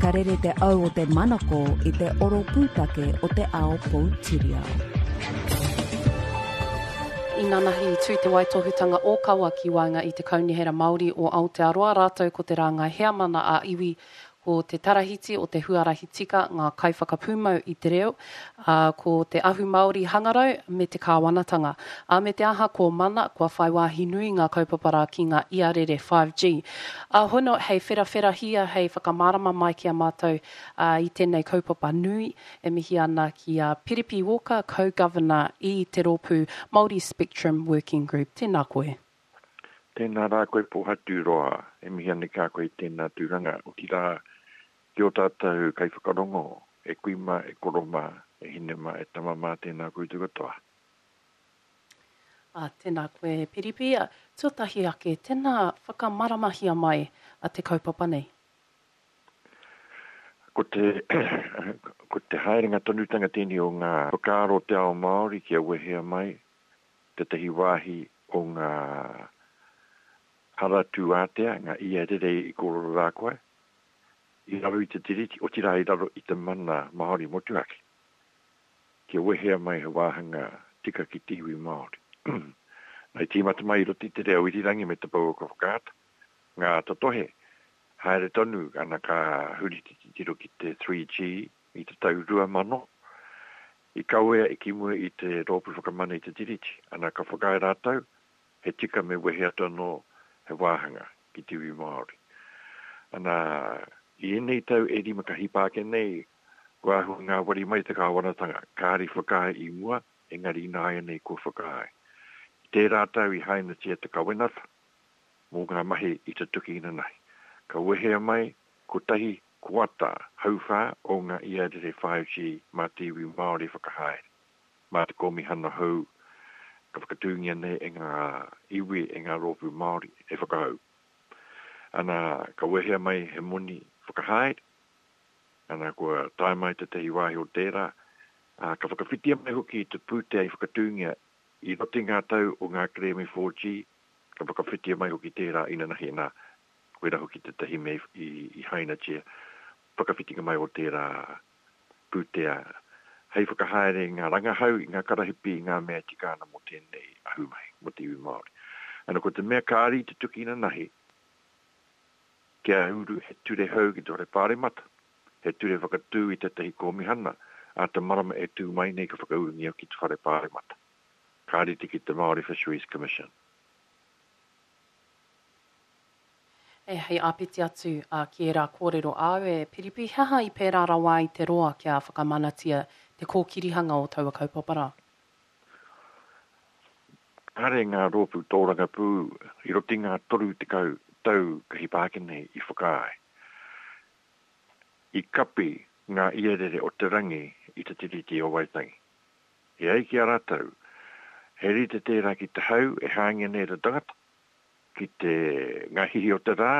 ka rere te au o te manako i te oro pūtake o te ao Poutireo. I nanahi tū te waitohutanga o kaua ki wainga i te kaunihera Māori o Aotearoa rātou ko te ranga hea mana a iwi ko te tarahiti o te huarahi tika ngā kaiwhakapūmau i te reo, ko te ahu Māori hangarau me te kāwanatanga. Me te aha ko mana, kua whai wāhi nui ngā kaupapara ki ngā iarere 5G. Hono, hei whera hia, hei whakamārama mai ki a mātou i tēnei kaupapa nui, e mihi ana ki a Piripi Walker, co-governor i te rōpū Māori Spectrum Working Group. Tēnā koe. Tēnā rā koe pohatu roa, e mihi ana kā koe tēnā tūranga o ki rā ki o tātou kai whakarongo, e kuima, e koroma, e hinema, e tamama, tēnā koe tūkatoa. Tēnā koe, Piripi. Tuatahi ake, tēnā whakamaramahia mai a te kaupapa nei? Ko te haerenga tonutanga tēni o ngā whakaaro te ao Māori ki a wehea mai, te tahi wāhi o ngā haratu ātea, ngā ia rere i kororo rā koe. I raro i te tiriti, o tira i raro i te mana Māori motuaki. Kia wehea mai he wāhanga tika ki tiwi Māori. Nei tīmata mai roti te reo irirangi me te pau o ka whakaata. Ngā tatohe, haere tonu ana ka huriti tiro ki te 3G i te tau rua mano. I kauea i kimue i te rōpu whakamana i te tiriti. Ana ka whakae rātau, he tika me wehea tono he wāhanga ki tiwi Māori. Ana i enei tau e rima ka hipāke nei, kua ahu ngā wari mai te kāwanatanga, kāri whakae i mua, engari nāia nei ko whakae. Te rātau i haina tia te kawenata, mō ngā mahi i te tuki ina nei. Ka wehea mai, ko tahi kuata hauwha o ngā iarere 5G mā te iwi Māori whakahae. Mā te komihana hau, ka whakatūngia nei e ngā iwi e ngā rōpu Māori e whakahau. Ana ka wehea mai he moni whakahaere, ana kua tae mai te tehi wāhi o tērā, ka whakawhitia mai hoki i te pūtea i whakatūngia i roti ngā tau o ngā kreme 4G, ka whakawhitia mai hoki tērā ina nahi nā, koe ra hoki te tehi me i haina tia, whakawhitinga mai o tērā pūtea, hei whakahaere ngā rangahau, i ngā karahipi, i ngā mea tikana mo tēnei ahu mai, mo te iwi Māori. Ana ko te mea kāri te tuki ina nahi, kia uru he ture hau ki tore pāremata, he ture whakatū i te tehi komihana, a te marama e tū mai nei ka whakaurungia ki te whare pāremata. Kāri tiki te Māori Fisheries Commission. Hei āpiti atu ki e rā kōrero au e Piripi, haha i pērā rawa i te roa kia whakamanatia te kōkirihanga o taua kaupapara? Hare ngā rōpu tōranga pū, i roti ngā toru te kau, tau ka hipākene i whakae. I kapi ngā iarere o te rangi i te tiriti o Waitangi. He ai ki a rātau, he rite tērā ki te hau e hāngia nei te tangata, ki te ngā hihi o te rā,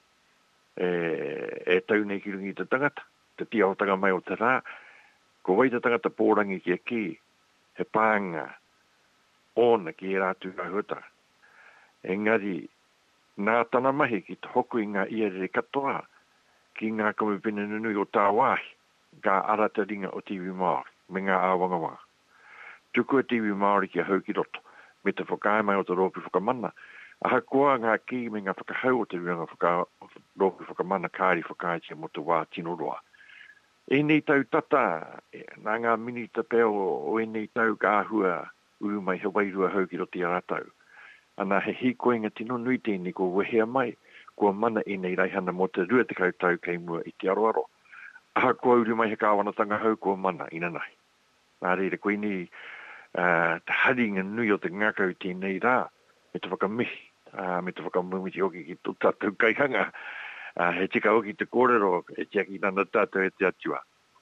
e tau nei ki rungi te tangata, te tia o tanga mai o te rā, ko wai te tangata pōrangi ki a ki, he pānga, ona ki e rātu ka huata. Engari, nā tana mahi ki te hoku i ngā iarere katoa, ki ngā kamupene nunui o tā wāhi, ka arata ringa o tiwi Māori, me ngā āwanga wā. Tuku a tiwi Māori ki a hau ki roto, me te whakae mai o te rōpi whakamana, aha koa ngā ki me ngā whakahau o te runga rōpi whakamana kāri whakae tia mo te wā tino roa. E nei tau tata, nā ngā mini te peo o e nei tau ka ahua uru mai he wairua hau ki roti a rātau. Ana he hikoenga tino nui tēni ko wehea mai, kua mana e nei raihana mo te rua te kautau kei mua i te aroaro. Aha kua uru mai he kāwanatanga hau kua mana ina nahi. Nā reira koe ni te haringa nui o te ngakau tēnei rā, me te whakamihi, me te whakamumiti oki ki tō tātou kaihanga, he tika oki te kōrero, e tiaki nana tātou e te atua.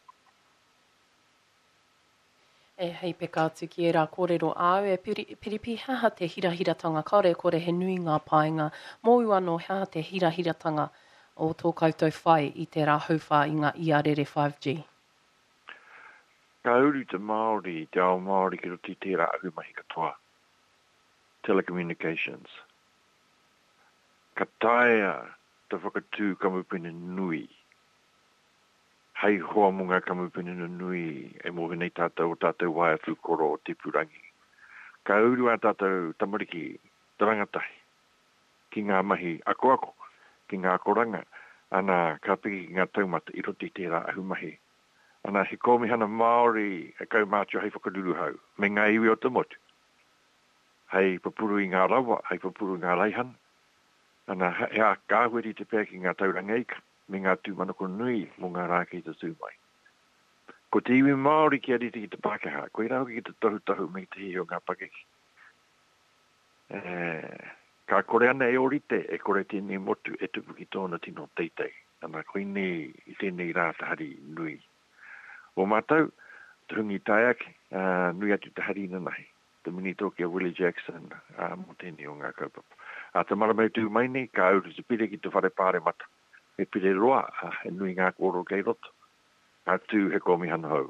Hei peka atu ki e rā kōrero au e Piripi, haha te hirahiratanga, kaore kore he nui ngā paenga, mōu anō haha te hirahiratanga o tō koutou whai i te rā hauwha i ngā iarere 5G. Ka uru te Māori, te ao Māori ki roti tērā ahu mahi katoa. Telecommunications. Ka taea te whakatū kamupene nui Hei hoa munga kamupene nui e mo venei tātou wae whukoro o te purangi. Ka uru a tātou tamariki tarangatai ki ngā mahi ako, ki ngā koranga, ana ka piki ki ngā taumata i roti tērā ahu mahi. Ana he komihana Māori e kau mātua hei whakaruru hau, me ngā iwi o te motu. Hei papuru i ngā rawa, hei papuru i ngā leihana. Ana hea kāweri te pēr ki ngā tauranga ika, me ngā tūmanako nui mo ngā rākei te tūmai. Ko te iwi Māori ki ariti ki te Pākehā, koe rau ki te tohu me te hi o ngā pakeki. Ka kore ana e orite, e kore tēnei motu e tupu ki tōna tino teitei. Ana koe nei i tēnei rā tahari nui. O mātau, te hungi taiake, nui atu tahari na nahi. Te mini tōkia Willie Jackson, mo tēnei o ngā kaupapa. A te maramau tū mai nei, ka auru te pire ki te whare pāre mata. E pire roa, e nui ngā koro kei roto. A tū he komihana hau.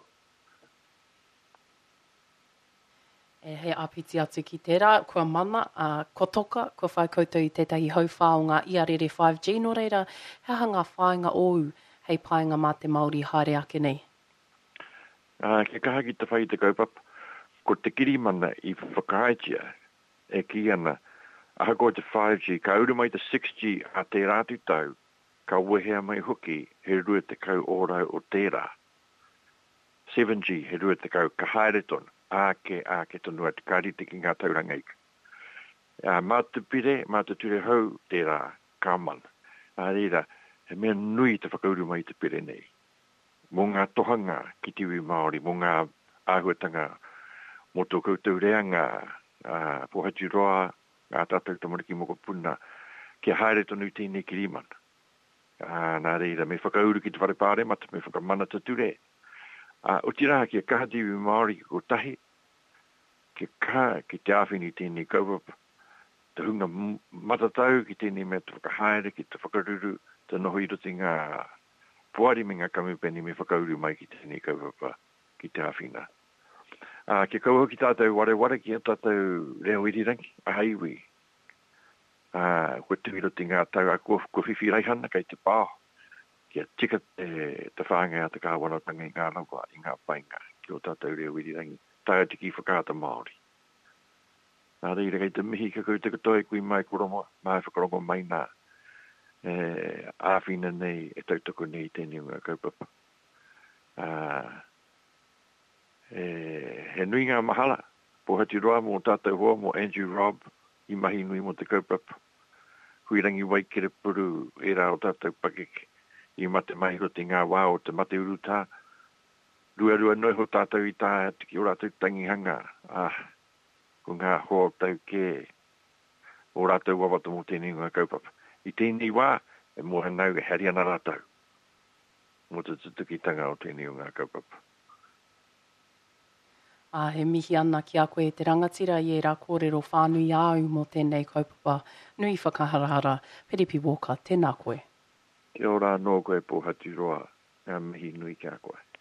E he apiti atu ki tērā, kua mana, ko toka, kua whai koutou i tētahi hauwhā o ngā IRR 5G no reira, hea ngā whāinga ou hei pāinga mā te Māori haere ake nei? Ke kaha ki te whai te kaupapa, ko te kirimana i whakaitia e ki ana, aha ko te 5G, ka uru mai te 6G a te rātu tau, ka wehea mai hoki he rua te kau ora o tērā. 7G he rua te kau ka haere tonu. Ake tonu atu, ka rite ki ngā tauranga ika. Mā te pire, mā te ture hau tērā kāman. Reira, he mea nui te whakauru mai te pire nei. Mō ngā tohanga ki te iwi Māori, mō ngā āhuatanga, mō tō koutou reanga, pohatu roa, ngā tātou tamariki moko puna, kia haere tonu tēnei ki rimana. Nā reira, me whakauru ki te whare pāre mata, me whakamana te ture. O tira kia kaha te iwi Māori ki ko tahi, kia kaha ki te āwhini tēnei kaupapa, te hunga matatau ki tēnei mea te whakahaere, ki te whakaruru, te noho i roti ngā puari me ngā kamupeni me whakauru mai ki tēnei kaupapa ki te āwhina. Kia kauho ki tātou ware ki a tātou reo irirangi, a haiwi. Kua tui roti ngā tau a kua whiwhi reihana kei te pāho. Kia tika te whāngai a te kāwanatanga i ngā rawa, i ngā painga, ki o tātou reo irirangi, tāia tiki whakaata Māori. Nā reira kei te mihi ka kau te katoe kui mai kuromo, mai whakarongo mai nā, āwhina nei e tautoko nei tēnei ngā kaupapa. He nui ngā mahala, pohati roa mō tātou hoa mō Andrew Robb, i mahi nui mō te kaupapa. Huirangi waikere puru e rā o tātou pakeke. I mate mai ho te ngā wā o te mate uru tā. Rua noi ho tātou i tā atu ki o rātou tangihanga. Ko ngā hoa tau ke o rātou wawata mō tēnei ngā kaupapa. I tēnei wā, e mō hanau e hari ana rātou. Mō te tutukitanga o tēnei ngā kaupapa. He mihi ana ki a koe te rangatira i e rā kōrero whānui au mō tēnei kaupapa. Nui whakaharahara, Piripi Walker, tēnā koe. Kia ora no koe pohatu roa, ngā mihi nui kia koe.